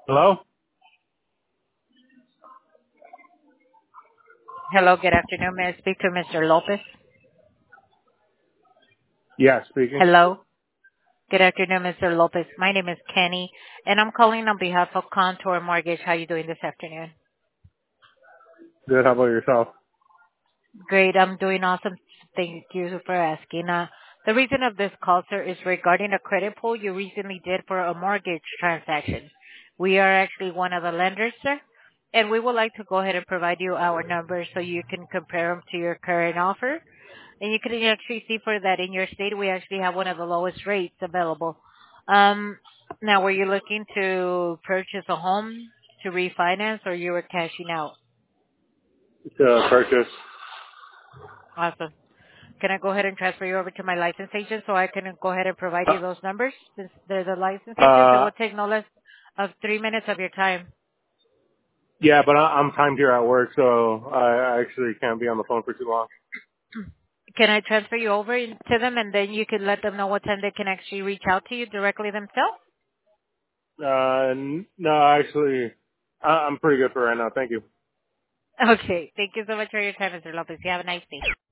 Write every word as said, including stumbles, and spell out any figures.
Hello? Hello, good afternoon. May I speak to Mister Lopez? Yeah, speaking. Hello. Good afternoon, Mister Lopez. My name is Kenny, and I'm calling on behalf of Contour Mortgage. How you doing this afternoon? Good. How about yourself? Great. I'm doing awesome. Thank you for asking. Uh, the reason of this call, sir, is regarding a credit pull you recently did for a mortgage transaction. We are actually one of the lenders, sir, and we would like to go ahead and provide you our numbers so you can compare them to your current offer. And you can actually see for that in your state, we actually have one of the lowest rates available. Um, now, were you looking to purchase a home to refinance, or you were cashing out? To purchase. Awesome. Can I go ahead and transfer you over to my license agent so I can go ahead and provide you those numbers? Since they're the license agents, it Uh, will take no less of three minutes of your time. yeah, but I, I'm timed here at work, so I actually can't be on the phone for too long. Can I transfer you over to them, and then you can let them know what time they can actually reach out to you directly themselves? Uh, n- no, actually, I, I'm pretty good for right now. Thank you. Okay. Thank you so much for your time, Mister Lopez. You have a nice day.